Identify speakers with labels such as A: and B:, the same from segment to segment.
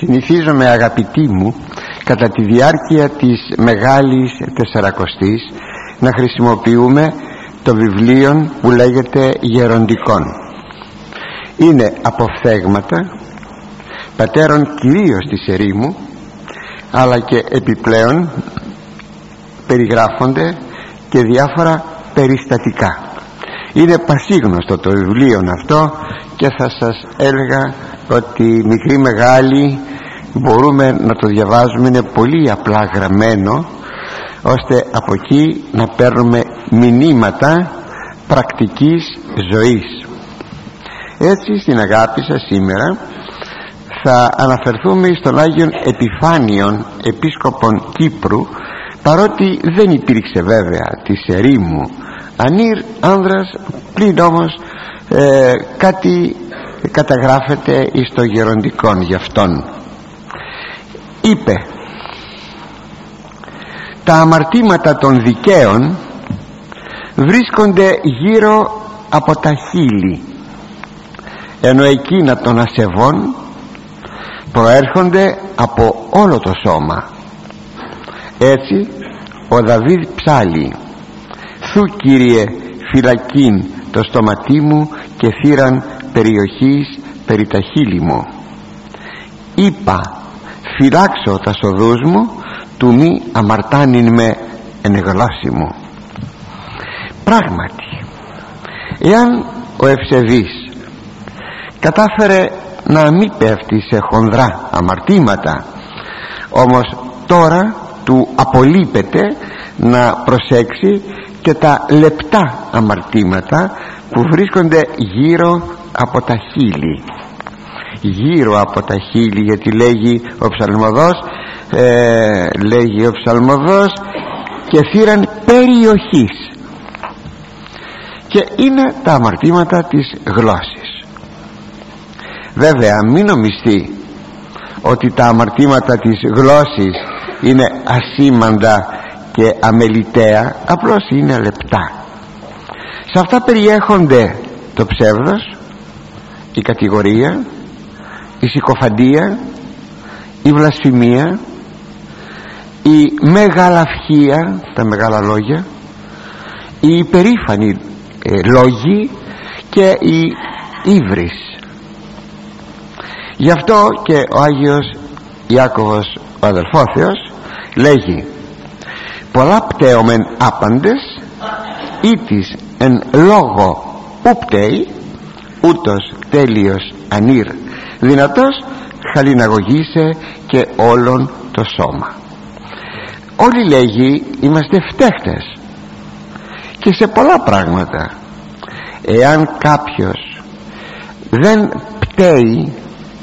A: Συνηθίζομαι, αγαπητοί μου, κατά τη διάρκεια της Μεγάλης Τεσσαρακοστής να χρησιμοποιούμε το βιβλίο που λέγεται Γεροντικών. Είναι αποφθέγματα πατέρων κυρίως της ερήμου, αλλά και επιπλέον περιγράφονται και διάφορα περιστατικά. Είναι πασίγνωστο το βιβλίο αυτό και θα σας έλεγα ότι μικροί μεγάλοι μπορούμε να το διαβάζουμε. Είναι πολύ απλά γραμμένο, ώστε από εκεί να παίρνουμε μηνύματα πρακτικής ζωής. Έτσι, στην αγάπη σας σήμερα θα αναφερθούμε στον Άγιον Επιφάνιον, επίσκοπον Κύπρου, παρότι δεν υπήρξε βέβαια της ερήμου ανήρ άνδρας, πλην όμως κάτι καταγράφεται εις το Γεροντικών γι' αυτόν. Είπε: τα αμαρτήματα των δικαίων βρίσκονται γύρω από τα χείλη, ενώ εκείνα των ασεβών προέρχονται από όλο το σώμα. Έτσι ο Δαβίδ ψάλλει: «Θου, Κύριε, φυλακήν το στόματί μου και θύραν περιοχής περί τα χείλη μου. Είπα, φυλάξω τα σοδούς μου, του μη αμαρτάνειν με εν γλώσση μου». Πράγματι, εάν ο ευσεβής κατάφερε να μην πέφτει σε χονδρά αμαρτήματα, όμως τώρα του απολείπεται να προσέξει και τα λεπτά αμαρτήματα που βρίσκονται γύρω από τα χείλη. Γύρω από τα χείλη, γιατί λέγει ο ψαλμοδός και θύραν περιοχής, και είναι τα αμαρτήματα της γλώσσης. Βέβαια, μην νομιστεί ότι τα αμαρτήματα της γλώσσης είναι ασήμαντα και αμεληταία, απλώς είναι λεπτά. Σε αυτά περιέχονται το ψεύδος, η κατηγορία, η συκοφαντία, η βλασφημία, η μεγαλαυχία, τα μεγάλα λόγια, η υπερήφανη λόγοι και η ύβρις. Γι' αυτό και ο Άγιος Ιάκωβος, ο αδελφόθεος, λέγει: πολλά πτέομεν άπαντες, ήτης εν λόγω ου πτέει, ούτως τέλειος ανήρ δυνατός χαλιναγωγήσε και όλον το σώμα. Όλοι, λέγει, είμαστε φταίχτες και σε πολλά πράγματα. Εάν κάποιος δεν πτέει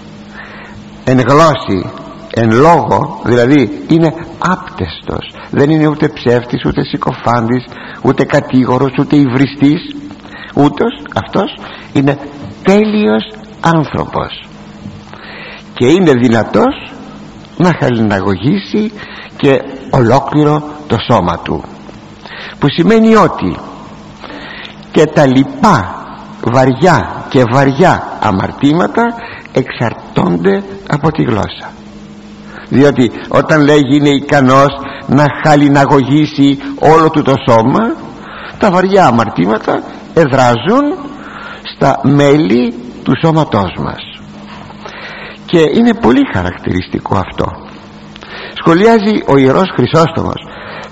A: εν γλώσση, εν λόγω, δηλαδή είναι άπτεστος, δεν είναι ούτε ψεύτης, ούτε συκοφάντης, ούτε κατήγορος, ούτε υβριστής, ούτως αυτός είναι τέλειος άνθρωπος και είναι δυνατός να χαλιναγωγήσει και ολόκληρο το σώμα του, που σημαίνει ότι και τα λοιπά βαριά και βαριά αμαρτήματα εξαρτώνται από τη γλώσσα. Διότι όταν λέγει είναι ικανός να χαλιναγωγήσει όλο του το σώμα, τα βαριά αμαρτήματα εδράζουν στα μέλη του σώματός μας, και είναι πολύ χαρακτηριστικό αυτό. Σχολιάζει ο Ιερός Χρυσόστομος: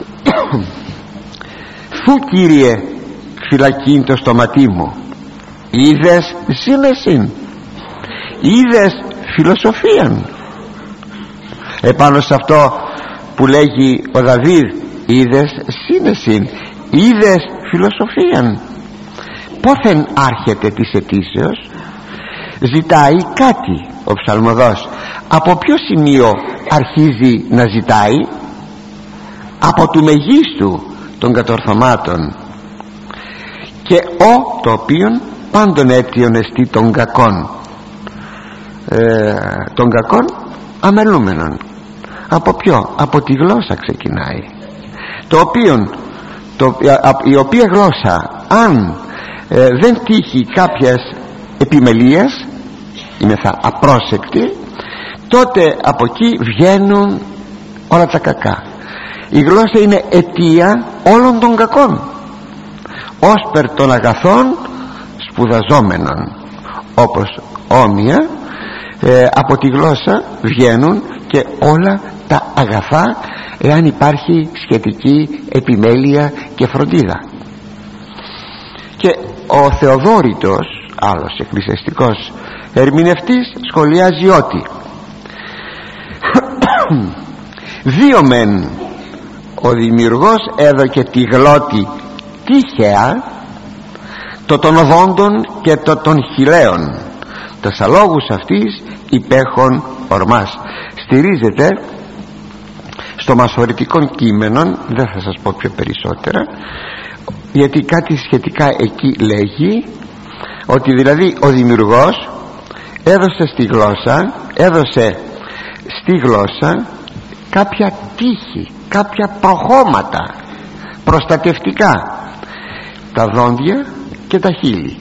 A: «Φου, Κύριε, φυλακήν το στόματί μου, είδες σύνεσιν, είδες φιλοσοφίαν». Επάνω σε αυτό που λέγει ο Δαβίδ, είδες σύνεσιν, είδες φιλοσοφίαν, πόθεν άρχεται της αιτήσεως. Ζητάει κάτι ο ψαλμοδός. Από ποιο σημείο αρχίζει να ζητάει? Από του μεγίστου των κατορθωμάτων, και το οποίον πάντων αίτιον εστί των κακών, των κακών αμελούμενων. Από ποιο? Από τη γλώσσα ξεκινάει, το οποίον η οποία γλώσσα αν δεν τύχει κάποιας επιμελίας, είμεθα απρόσεκτοι, τότε από εκεί βγαίνουν όλα τα κακά. Η γλώσσα είναι αιτία όλων των κακών, όσπερ των αγαθών σπουδαζόμενων. Όπως όμοια από τη γλώσσα βγαίνουν και όλα τα αγαθά, εάν υπάρχει σχετική επιμέλεια και φροντίδα. Και ο Θεοδόρητος, άλλος εκκλησιαστικός ερμηνευτής, σχολιάζει ότι δύο μεν ο δημιουργός έδωκε τη γλώτη τύχαια, το των οδόντων και το των χιλέων, τας αλόγους αυτής υπέχον ορμάς. Στηρίζεται στο μασορητικών κείμενων, δεν θα σας πω πιο περισσότερα, γιατί κάτι σχετικά εκεί λέγει, ότι δηλαδή ο δημιουργός έδωσε στη γλώσσα κάποια τύχη, κάποια προχώματα προστατευτικά, τα δόντια και τα χείλη.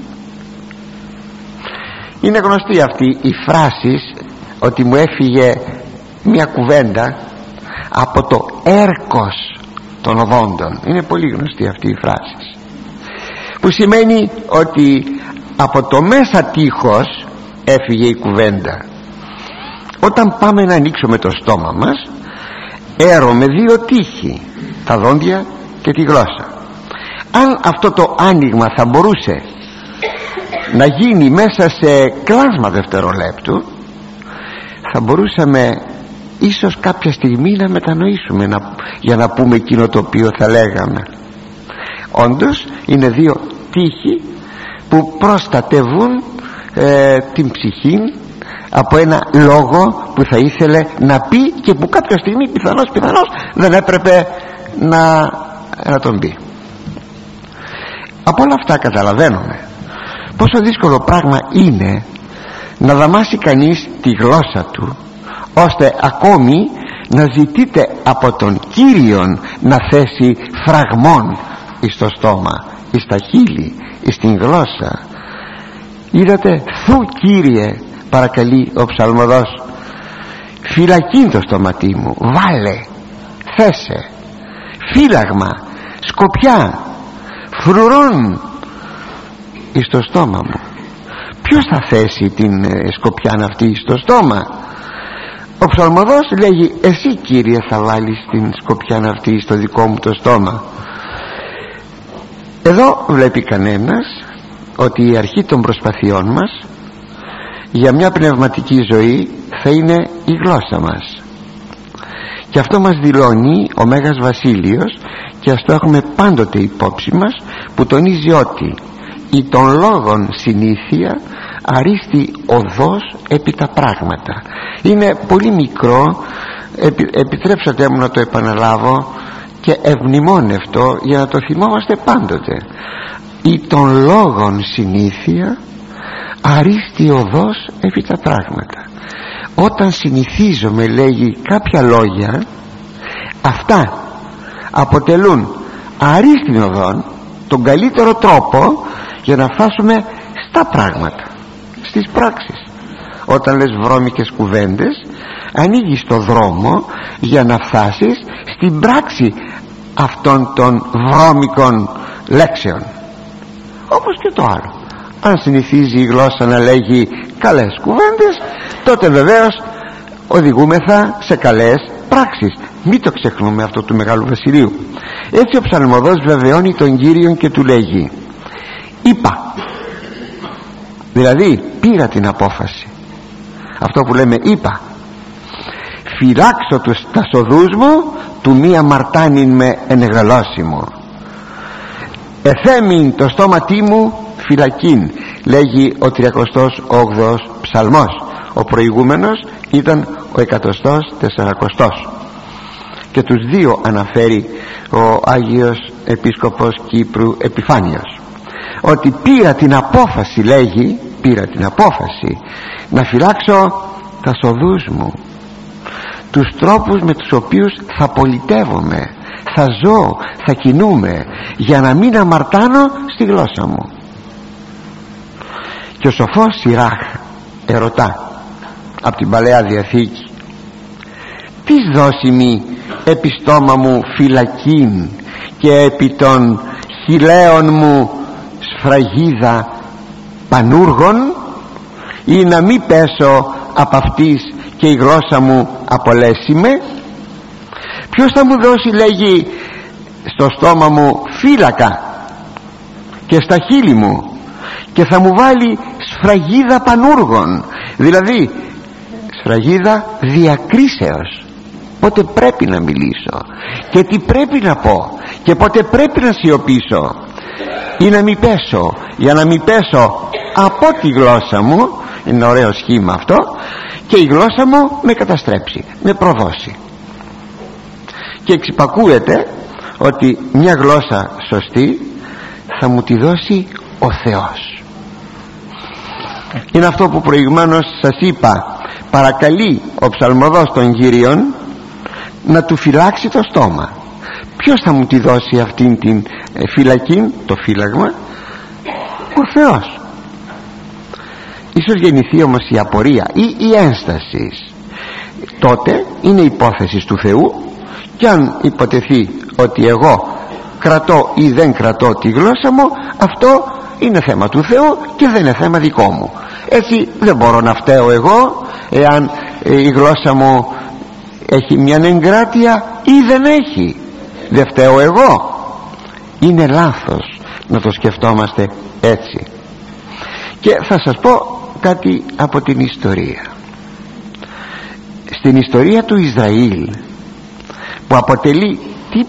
A: Είναι γνωστή αυτή η φράση ότι μου έφυγε μια κουβέντα από το έρκος των οδόντων. Είναι πολύ γνωστή αυτή η φράση, που σημαίνει ότι από το μέσα τείχος έφυγε η κουβέντα. Όταν πάμε να ανοίξουμε το στόμα μας, έρωμε δύο τείχη, τα δόντια και τη γλώσσα. Αν αυτό το άνοιγμα θα μπορούσε να γίνει μέσα σε κλάσμα δευτερολέπτου, θα μπορούσαμε ίσως κάποια στιγμή να μετανοήσουμε, για να πούμε εκείνο το οποίο θα λέγαμε. Όντως είναι δύο τείχη που προστατεύουν την ψυχή από ένα λόγο που θα ήθελε να πει και που κάποια στιγμή πιθανώς δεν έπρεπε να τον πει. Από όλα αυτά καταλαβαίνουμε πόσο δύσκολο πράγμα είναι να δαμάσει κανείς τη γλώσσα του, ώστε ακόμη να ζητείτε από τον Κύριον να θέσει φραγμόν εις το στόμα, εις τα χείλη, εις την γλώσσα. Είδατε, θου Κύριε, παρακαλεί ο ψαλμοδός, φυλακίν το στόματί μου, βάλε, θέσε φύλαγμα, σκοπιά, φρουρών εις το στόμα μου. Ποιος θα θέσει την σκοπιά αυτή στο στόμα? Ο ψαλμοδός λέγει, εσύ Κύριε θα βάλεις την σκοπιά αυτή στο δικό μου το στόμα. Εδώ βλέπει κανένας ότι η αρχή των προσπαθειών μας για μια πνευματική ζωή θα είναι η γλώσσα μας, και αυτό μας δηλώνει ο Μέγας Βασίλειος, και ας το έχουμε πάντοτε υπόψη μας, που τονίζει ότι η των λόγων συνήθεια αρίστη οδός επί τα πράγματα. Είναι πολύ μικρό, επιτρέψατε μου να το επαναλάβω και ευμνημόνευτο για να το θυμόμαστε πάντοτε. Η των λόγων συνήθεια αρίστη οδός επί τα πράγματα. Όταν συνηθίζομαι, λέγει, κάποια λόγια, αυτά αποτελούν αρίστην οδόν, τον καλύτερο τρόπο για να φτάσουμε στα πράγματα, στις πράξεις. Όταν λες βρώμικες κουβέντες, ανοίγεις το δρόμο για να φτάσεις στην πράξη αυτών των βρώμικων λέξεων. Όπως και το άλλο, αν συνηθίζει η γλώσσα να λέγει καλές κουβέντες, τότε βεβαίως οδηγούμεθα σε καλές πράξεις. Μην το ξεχνούμε αυτό του Μεγάλου Βασιλείου. Έτσι ο ψαλμοδός βεβαιώνει τον Κύριον και του λέγει, είπα, δηλαδή πήρα την απόφαση. Αυτό που λέμε είπα, φυλάξω τα οδούς μου, του μία μαρτάνιν με ενεγαλώσιμο. Εθέμην το στόματί μου φυλακήν, λέγει ο 38ος ψαλμός. Ο προηγούμενος ήταν ο 140ος, και τους δύο αναφέρει ο Άγιος Επίσκοπος Κύπρου Επιφάνιος, ότι πήρα την απόφαση, λέγει, πήρα την απόφαση να φυλάξω τα οδούς μου, τους τρόπους με τους οποίους θα πολιτεύομαι, θα ζω, θα κινούμαι, για να μην αμαρτάνω στη γλώσσα μου. Και ο σοφός Σιράχ ερωτά από την Παλαιά Διαθήκη: «Τις δώσιμη επί στόμα μου φυλακήν και επί των χιλέων μου σφραγίδα πανούργων, ή να μη πέσω από αυτής και η γλώσσα μου απολέσει με?» Ποιος θα μου δώσει, λέγει, στο στόμα μου φύλακα και στα χείλη μου, και θα μου βάλει σφραγίδα πανούργων, δηλαδή σφραγίδα διακρίσεως, πότε πρέπει να μιλήσω και τι πρέπει να πω και πότε πρέπει να σιωπήσω, ή να μην πέσω, για να μην πέσω από τη γλώσσα μου. Είναι ένα ωραίο σχήμα αυτό, και η γλώσσα μου με καταστρέψει, με προδώσει. Και εξυπακούεται ότι μια γλώσσα σωστή θα μου τη δώσει ο Θεός. Είναι αυτό που προηγουμένως σας είπα: παρακαλεί ο ψαλμοδός των Κύριων να του φυλάξει το στόμα. Ποιος θα μου τη δώσει αυτήν την φυλακή, το φύλαγμα? Ο Θεός. Ίσως γεννηθεί όμως η απορία ή η ένσταση. Τότε είναι υπόθεση του Θεού, και αν υποτεθεί ότι εγώ κρατώ ή δεν κρατώ τη γλώσσα μου, αυτό είναι θέμα του Θεού και δεν είναι θέμα δικό μου. Έτσι δεν μπορώ να φταίω εγώ εάν η γλώσσα μου έχει μια εγκράτεια ή δεν έχει. Δεν φταίω εγώ. Είναι λάθος να το σκεφτόμαστε έτσι. Και θα σας πω κάτι από την ιστορία. Στην ιστορία του Ισραήλ, που αποτελεί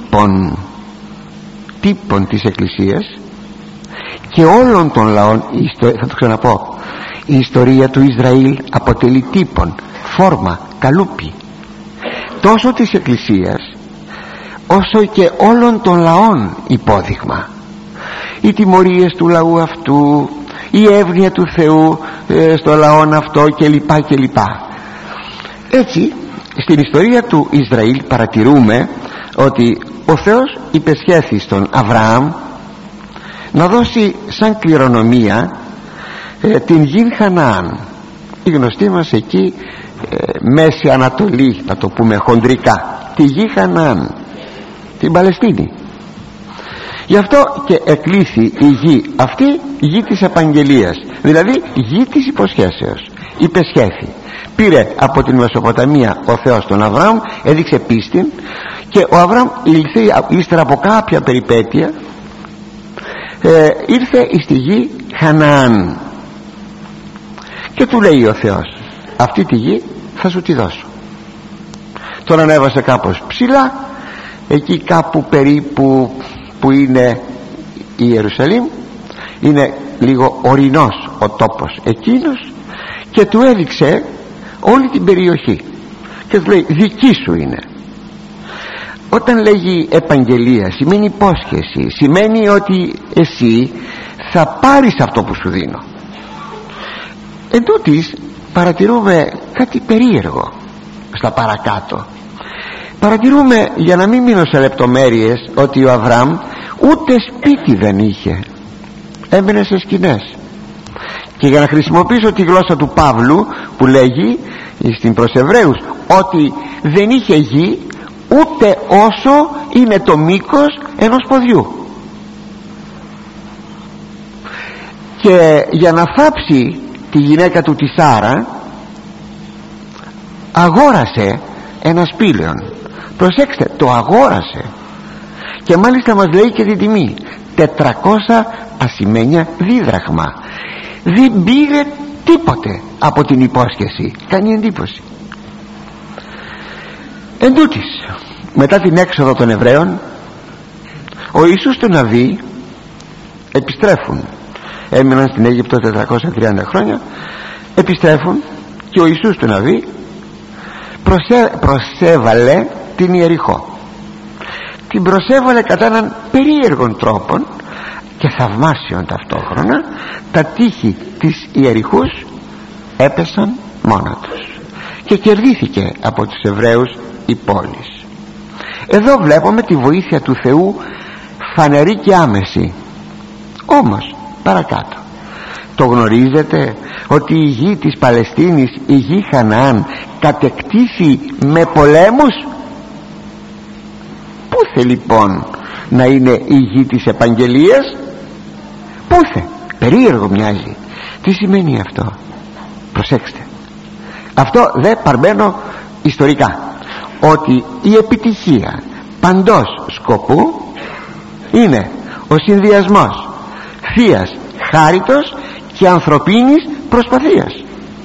A: τύπον της Εκκλησίας και όλων των λαών, θα το ξαναπώ, η ιστορία του Ισραήλ αποτελεί τύπον, φόρμα, καλούπι, τόσο της Εκκλησίας όσο και όλων των λαών υπόδειγμα. Οι τιμωρίες του λαού αυτού, η εύνοια του Θεού στο λαόν αυτό κλπ. Έτσι στην ιστορία του Ισραήλ παρατηρούμε ότι ο Θεός υπεσχέθη στον Αβραάμ να δώσει σαν κληρονομία την γη Χαναάν, η γνωστή μας εκεί Μέση Ανατολή, να το πούμε χοντρικά, τη γη Χαναάν, την Παλαιστίνη. Γι' αυτό και εκλήθη η γη αυτή γη της επαγγελίας, δηλαδή γη της υποσχέσεως. Υπεσχέθη. Πήρε από την Μεσοποταμία ο Θεός τον Αβραάμ, έδειξε πίστη, και ο Αβραάμ ύστερα από κάποια περιπέτεια ήρθε στη γη Χαναάν, και του λέει ο Θεός: αυτή τη γη θα σου τη δώσω. Τον ανέβασε κάπως ψηλά, εκεί κάπου περίπου που είναι η Ιερουσαλήμ, είναι λίγο ορεινός ο τόπος εκείνος, και του έδειξε όλη την περιοχή και του λέει: δική σου είναι. Όταν λέγει επαγγελία σημαίνει υπόσχεση, σημαίνει ότι εσύ θα πάρεις αυτό που σου δίνω. Εν τούτοις παρατηρούμε κάτι περίεργο στα παρακάτω. Παρατηρούμε, για να μην μείνω σε λεπτομέρειες, ότι ο Αβραάμ ούτε σπίτι δεν είχε, έμενε σε σκηνές. Και για να χρησιμοποιήσω τη γλώσσα του Παύλου που λέγει στην προς Εβραίους ότι δεν είχε γη ούτε όσο είναι το μήκος ενός ποδιού. Και για να θάψει τη γυναίκα του τη Σάρα αγόρασε ένα σπήλαιον. Προσέξτε, το αγόρασε, και μάλιστα μας λέει και την τιμή, 400 ασημένια δίδραχμα. Δεν πήρε τίποτε από την υπόσχεση. Κάνει εντύπωση. Εν τούτοις, μετά την έξοδο των Εβραίων, ο Ιησούς του Ναβί επιστρέφουν. Έμειναν στην Αίγυπτο 430 χρόνια. Επιστρέφουν, και ο Ιησούς του Ναβί προσέβαλε την Ιεριχώ. Την προσέβαλε κατά έναν περίεργον τρόπο και θαυμάσιον ταυτόχρονα. Τα τείχη της Ιεριχούς έπεσαν μόνα τους και κερδίθηκε από τους Εβραίους η πόλη. Εδώ βλέπουμε τη βοήθεια του Θεού φανερή και άμεση. Όμως παρακάτω Το γνωρίζετε ότι η γη της Παλαιστίνης, η γη Χαναάν, κατεκτήθη με πολέμους? Πούθε λοιπόν να είναι η γη της επαγγελίας? Πούθε? Περίεργο μοιάζει. Τι σημαίνει αυτό? Προσέξτε, αυτό δεν παρμένω ιστορικά, ότι η επιτυχία παντός σκοπού είναι ο συνδυασμός θείας χάριτος και ανθρωπίνης προσπαθίας.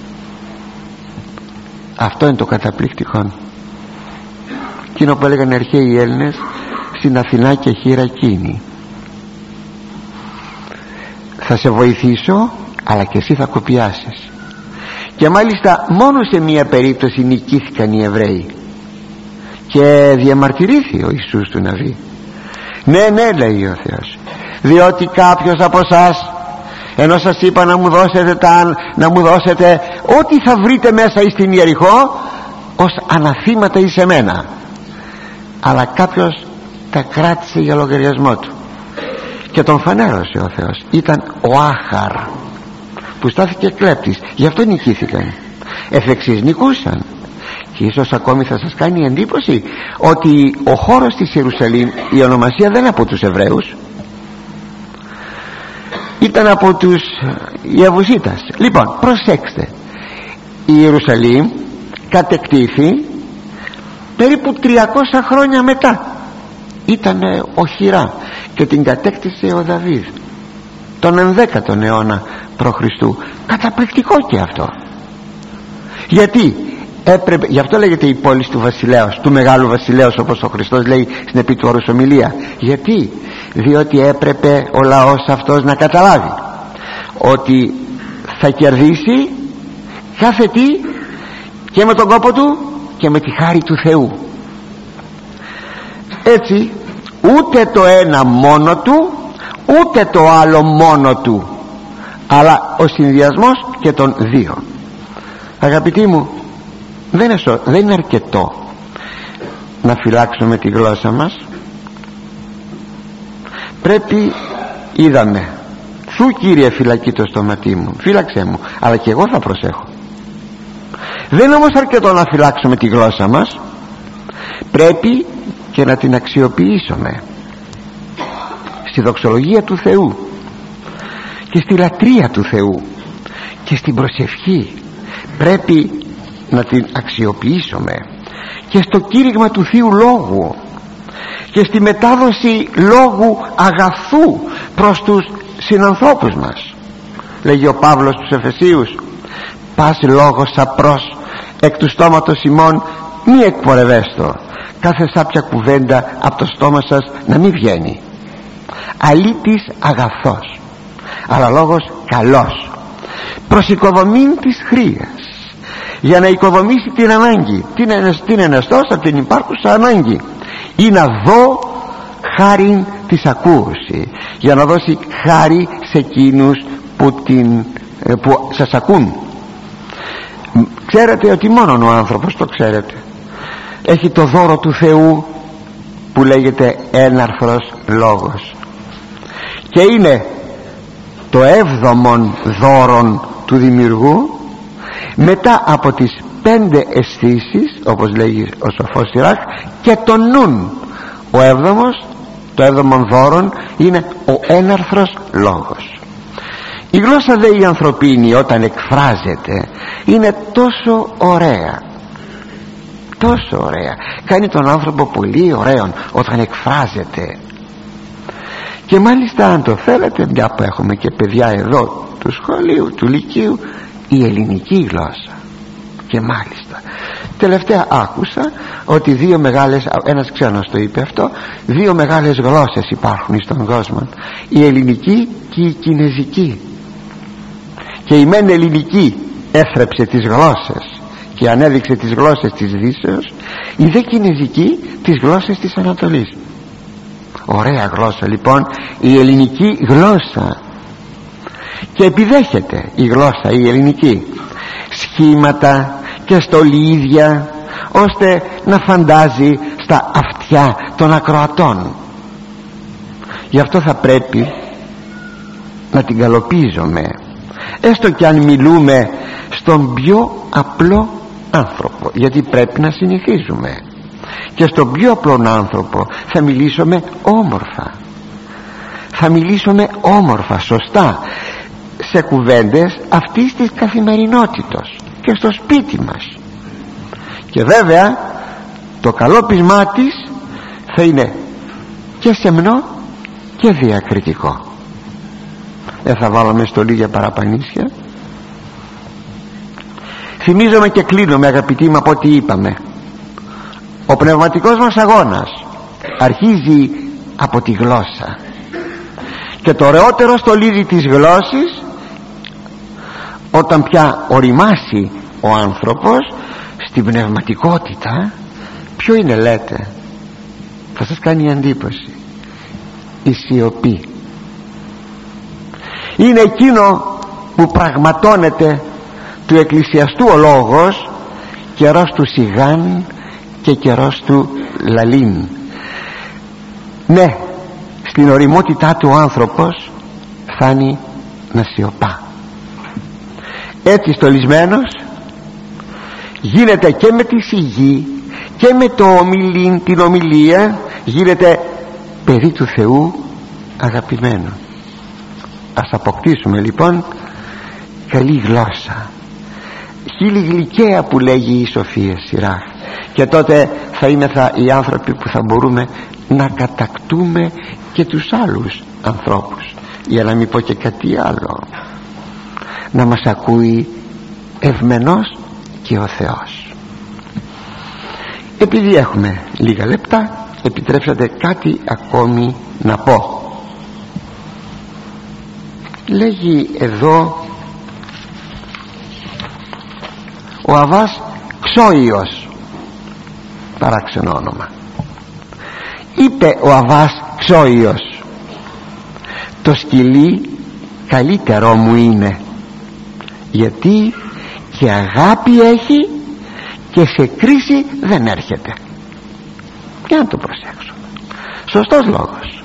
A: Αυτό είναι το καταπληκτικό. Εκείνο που έλεγαν οι αρχαίοι Έλληνες, στην Αθηνά και χείρα εκείνη. Θα σε βοηθήσω, αλλά και εσύ θα κοπιάσεις. Και μάλιστα μόνο σε μία περίπτωση νικήθηκαν οι Εβραίοι και διαμαρτυρήθη ο Ιησούς του Ναβί. Ναι, λέει ο Θεός, διότι κάποιος από εσάς, ενώ σας είπα να μου δώσετε ό,τι θα βρείτε μέσα στην Ιεριχώ ως αναθήματα εις εμένα, αλλά κάποιος τα κράτησε για λογαριασμό του και τον φανέρωσε ο Θεός. Ήταν ο Άχαρ που στάθηκε κλέπτης, γι' αυτό νικήθηκαν. Εφ' εξής νικούσαν. Και ίσως ακόμη θα σας κάνει εντύπωση ότι ο χώρος της Ιερουσαλήμ, η ονομασία δεν είναι από τους Εβραίους, ήταν από τους Ιεβουσίτας. Λοιπόν, προσέξτε, η Ιερουσαλήμ κατεκτήθη περίπου 300 χρόνια μετά. Ήτανε οχυρά και την κατέκτησε ο Δαβίδ τον 11ο αιώνα π.Χ. Καταπληκτικό και αυτό. Γιατί έπρεπε, γι' αυτό λέγεται η πόλη του βασιλέως, του μεγάλου βασιλέως, όπως ο Χριστός λέει στην επί του όρους ομιλία. Γιατί? Διότι έπρεπε ο λαός αυτός να καταλάβει ότι θα κερδίσει κάθε τι και με τον κόπο του και με τη χάρη του Θεού. Έτσι ούτε το ένα μόνο του ούτε το άλλο μόνο του, αλλά ο συνδυασμός και των δύο. Αγαπητοί μου, δεν είναι αρκετό να φυλάξουμε τη γλώσσα μας. Πρέπει, είδαμε, σου Κύριε φυλακεί το στόματί μου, φύλαξέ μου, αλλά και εγώ θα προσέχω. Δεν είναι όμως αρκετό να φυλάξουμε τη γλώσσα μας, πρέπει και να την αξιοποιήσουμε στη δοξολογία του Θεού και στη λατρεία του Θεού και στην προσευχή. Πρέπει να την αξιοποιήσουμε και στο κήρυγμα του Θείου Λόγου και στη μετάδοση λόγου αγαθού προς τους συνανθρώπους μας. Λέγει ο Παύλος στους Εφεσίους, πας λόγος απρός εκ του στόματος ημών μη εκπορευέστο, κάθε σάπια κουβέντα από το στόμα σας να μην βγαίνει. Αλήτης αγαθός, αλλά λόγος καλός, προς οικοδομήν της χρείας, για να οικοδομήσει την ανάγκη, την ενεστός από την υπάρχουσα ανάγκη, ή να δω χάριν της ακούωση, για να δώσει χάρη σε εκείνους που σας ακούν. Ξέρετε ότι μόνον ο άνθρωπος, το ξέρετε, έχει το δώρο του Θεού που λέγεται έναρθρος λόγος, και είναι το 7ο δώρον του δημιουργού μετά από τις 5 αισθήσεις, όπως λέγει ο σοφός Σιράκ, και το νουν. Το 7ο δώρον είναι ο έναρθρος λόγος. Η γλώσσα δε η ανθρωπίνη όταν εκφράζεται είναι τόσο ωραία, τόσο ωραία, κάνει τον άνθρωπο πολύ ωραίον όταν εκφράζεται. Και μάλιστα, αν το θέλετε, μια που έχουμε και παιδιά εδώ του σχολείου, του λυκείου, η ελληνική γλώσσα. Και μάλιστα τελευταία άκουσα ότι ένας ξένος το είπε αυτό, 2 μεγάλες γλώσσες υπάρχουν στον κόσμο, η ελληνική και η κινεζική. Και η μεν ελληνική έθρεψε τις γλώσσες και ανέδειξε τις γλώσσες της Δύσεως, η δε κινεζική τις γλώσσες της Ανατολής. Ωραία γλώσσα λοιπόν η ελληνική γλώσσα, και επιδέχεται η γλώσσα η ελληνική σχήματα και στολίδια, ώστε να φαντάζει στα αυτιά των ακροατών. Γι' αυτό θα πρέπει να την καλοπίζουμε, έστω και αν μιλούμε στον πιο απλό άνθρωπο, γιατί πρέπει να συνηθίζουμε, και στον πιο απλό άνθρωπο θα μιλήσουμε όμορφα, θα μιλήσουμε όμορφα, σωστά, σε κουβέντες αυτής της καθημερινότητος και στο σπίτι μας. Και βέβαια το καλό πεισμά της θα είναι και σεμνό και διακριτικό. Δεν θα βάλουμε στολή για παραπανίσια. Θυμίζομαι και κλείνομαι, αγαπητοί μου, από ό,τι είπαμε. Ο πνευματικός μας αγώνας αρχίζει από τη γλώσσα, και το ωραιότερο στολίδι της γλώσσης, όταν πια οριμάσει ο άνθρωπος στην πνευματικότητα, ποιο είναι, λέτε? Θα σας κάνει εντύπωση. Η σιωπή είναι εκείνο που πραγματώνεται του εκκλησιαστού ο λόγος, καιρός του σιγάν και καιρός του λαλήν. Ναι, στην οριμότητά του ο άνθρωπος φτάνει να σιωπά. Έτσι στολισμένος γίνεται και με τη σιγή και με το ομιλήν, την ομιλία, γίνεται παιδί του Θεού αγαπημένο. Ας αποκτήσουμε λοιπόν καλή γλώσσα, χείλη γλυκαία που λέγει η Σοφία Σειράχ, και τότε θα είμεθα οι άνθρωποι που θα μπορούμε να κατακτούμε και τους άλλους ανθρώπους, για να μην πω και κάτι άλλο, να μας ακούει ευμενός και ο Θεός. Επειδή έχουμε λίγα λεπτά, επιτρέψατε κάτι ακόμη να πω. Λέγει εδώ ο Αββάς Ξόιος, παράξενο όνομα. Είπε ο Αββάς Ξόιος: το σκυλί καλύτερό μου είναι, γιατί και αγάπη έχει και σε κρίση δεν έρχεται. Για να το προσέξουμε, σωστός λόγος.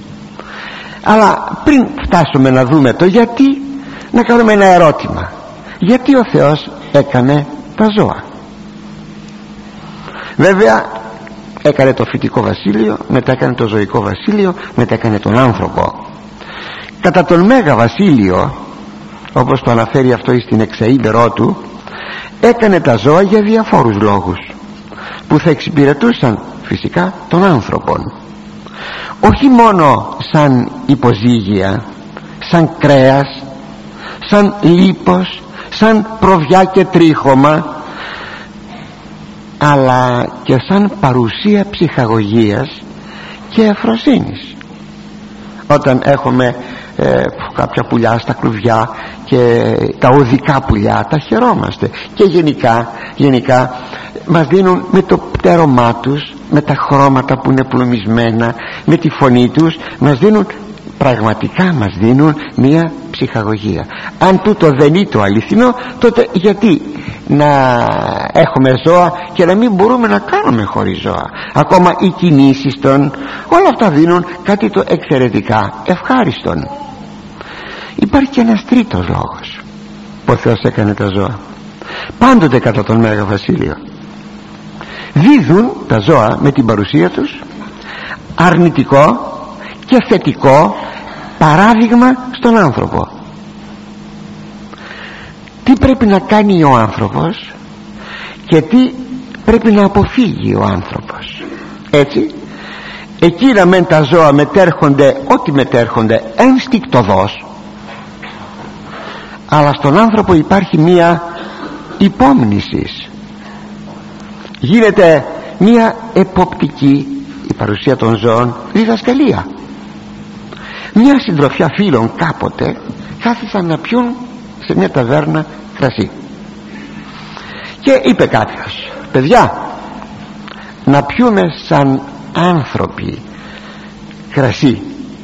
A: Αλλά πριν φτάσουμε να δούμε το γιατί, να κάνουμε ένα ερώτημα. Γιατί ο Θεός έκανε τα ζώα? Βέβαια έκανε το φυτικό βασίλειο, μετά έκανε το ζωικό βασίλειο, μετά έκανε τον άνθρωπο. Κατά τον Μέγα Βασίλειο, όπως το αναφέρει αυτό στην εξαΐμπερό του, έκανε τα ζώα για διαφόρους λόγους που θα εξυπηρετούσαν φυσικά τον άνθρωπον, όχι μόνο σαν υποζύγια, σαν κρέας, σαν λίπος, σαν προβιά και τρίχωμα, αλλά και σαν παρουσία ψυχαγωγίας και ευφροσύνης. Όταν έχουμε κάποια πουλιά στα κλουβιά και τα οδικά πουλιά, τα χαιρόμαστε, και γενικά μας δίνουν με το πτέρωμά τους, με τα χρώματα που είναι πλουμισμένα, με τη φωνή τους, πραγματικά μας δίνουν μια ψυχαγωγία. Αν τούτο δεν είναι το αληθινό, τότε γιατί να έχουμε ζώα και να μην μπορούμε να κάνουμε χωρίς ζώα? Ακόμα οι κινήσεις των, όλα αυτά δίνουν κάτι το εξαιρετικά ευχάριστον. Υπάρχει και ένας τρίτος λόγος που ο Θεός έκανε τα ζώα. Πάντοτε κατά τον Μέγα Βασίλειο δίδουν τα ζώα με την παρουσία τους αρνητικό και θετικό παράδειγμα στον άνθρωπο. Τι πρέπει να κάνει ο άνθρωπος και τι πρέπει να αποφύγει ο άνθρωπος. Έτσι, εκείνα μεν τα ζώα μετέρχονται ό,τι μετέρχονται ενστικτωδώς, αλλά στον άνθρωπο υπάρχει μία υπόμνησης, γίνεται μία εποπτική, η παρουσία των ζώων, διδασκαλία. Μια συντροφιά φίλων κάποτε κάθισαν να πιούν σε μια ταβέρνα κρασί, και είπε κάποιος: παιδιά, να πιούμε σαν άνθρωποι κρασί?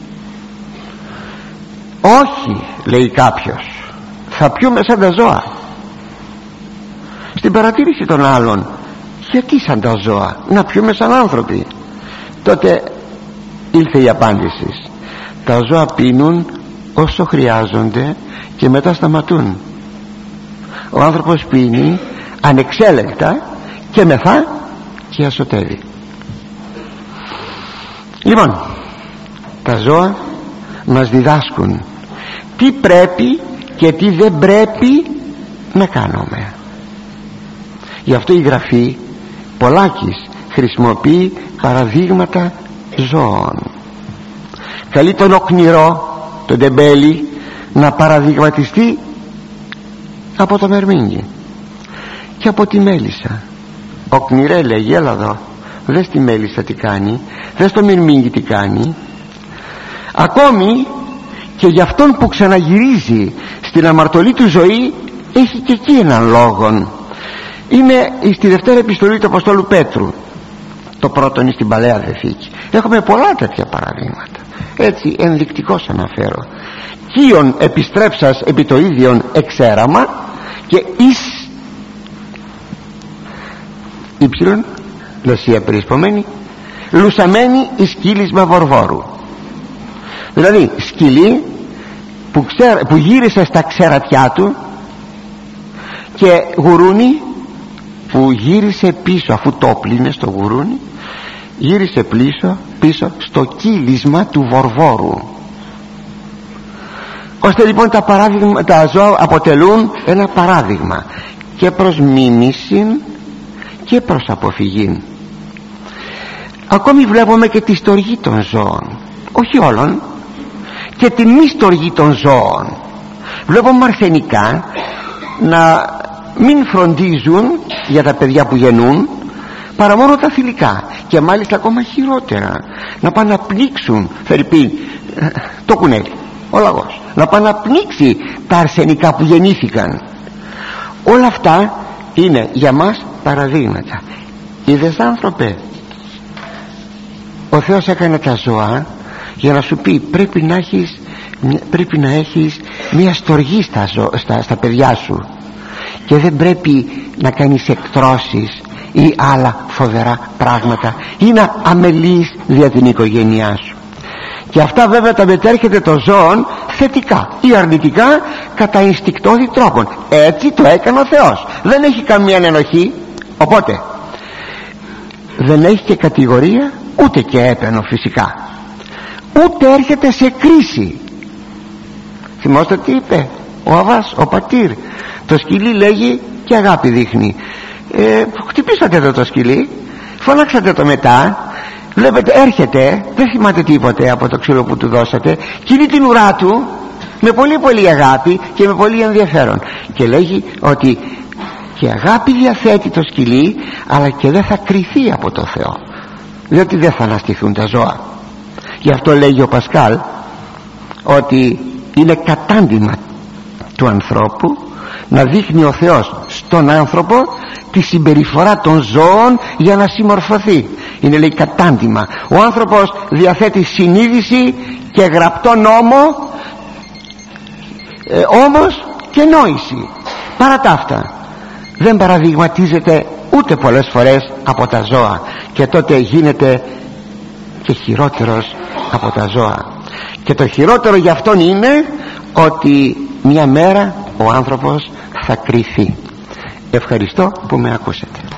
A: Όχι, λέει κάποιος, θα πιούμε σαν τα ζώα. Στην παρατήρηση των άλλων, γιατί σαν τα ζώα, να πιούμε σαν άνθρωποι? Τότε ήλθε η απάντηση: τα ζώα πίνουν όσο χρειάζονται και μετά σταματούν. Ο άνθρωπος πίνει ανεξέλεγκτα και μεθά και ασωτεύει. Λοιπόν, τα ζώα μας διδάσκουν τι πρέπει και τι δεν πρέπει να κάνουμε. Γι' αυτό η Γραφή πολλάκις χρησιμοποιεί παραδείγματα ζώων. Καλεί τον οκνηρό, τον τεμπέλη, να παραδειγματιστεί από το μερμήγκι και από τη μέλισσα. Οκνηρέ, λέγει, έλα εδώ, δες τη μέλισσα τι κάνει, δες το μερμήγκι τι κάνει. Ακόμη και για αυτόν που ξαναγυρίζει στην αμαρτωλή του ζωή έχει και εκεί έναν λόγον. Είναι στη δεύτερη επιστολή του Αποστόλου Πέτρου, το πρώτο είναι στην Παλαιά Διαθήκη. Έχουμε πολλά τέτοια παραδείγματα, έτσι ενδεικτικώς αναφέρω. Κύον επιστρέψας επί το ίδιον εξέραμα και εις ύψιλον λεσία περισπομένη λουσαμένη εις κύλισμα βορβόρου. Δηλαδή σκυλί που γύρισε στα ξερατιά του και γουρούνι που γύρισε πίσω, αφού το πλύνε στο γουρούνι, γύρισε πίσω στο κύλισμα του βορβόρου. Ώστε λοιπόν τα ζώα αποτελούν ένα παράδειγμα και προς μίμηση και προς αποφυγή. Ακόμη βλέπουμε και τη στοργή των ζώων, όχι όλων, και τη μη στοργή των ζώων. Βλέπουμε αρσενικά να μην φροντίζουν για τα παιδιά που γεννούν παρά μόνο τα θηλυκά, και μάλιστα ακόμα χειρότερα, να πάνε να πνίξουν, φερειπίν, το κουνέλι, ο λαγός, να πάνε να πνίξει τα αρσενικά που γεννήθηκαν. Όλα αυτά είναι για μας παραδείγματα. Είδες, άνθρωπε, ο Θεός έκανε τα ζώα για να σου πει πρέπει να έχεις μια στοργή στα παιδιά σου, και δεν πρέπει να κάνεις εκτρώσεις ή άλλα φοβερά πράγματα ή να αμελείς δια την οικογένειά σου. Και αυτά βέβαια τα μετέρχεται των ζώων θετικά ή αρνητικά κατά ενστικτόδη τρόπον. Έτσι το έκανε ο Θεός, δεν έχει καμία ενοχή, οπότε δεν έχει και κατηγορία ούτε και έπαινο φυσικά, ούτε έρχεται σε κρίση. Θυμόστε τι είπε ο Αβάς, ο πατήρ? Το σκυλί, λέγει, και αγάπη δείχνει. Χτυπήσατε εδώ το σκυλί, φωνάξατε το μετά, βλέπετε έρχεται, δεν θυμάται τίποτε από το ξύλο που του δώσατε, κινεί την ουρά του με πολύ πολύ αγάπη και με πολύ ενδιαφέρον, και λέγει ότι και αγάπη διαθέτει το σκυλί, αλλά και δεν θα κριθεί από το Θεό, διότι δεν θα αναστηθούν τα ζώα. Γι' αυτό λέγει ο Πασκάλ ότι είναι κατάντημα του ανθρώπου να δείχνει ο Θεός στον άνθρωπο τη συμπεριφορά των ζώων για να συμμορφωθεί. Είναι, λέει, κατάντημα. Ο άνθρωπος διαθέτει συνείδηση και γραπτό νόμο, όμως και νόηση. Παρά τα αυτά δεν παραδειγματίζεται ούτε πολλές φορές από τα ζώα, και τότε γίνεται και χειρότερος από τα ζώα. Και το χειρότερο για αυτόν είναι ότι μια μέρα ο άνθρωπος θα κριθεί. Ευχαριστώ που με ακούσατε.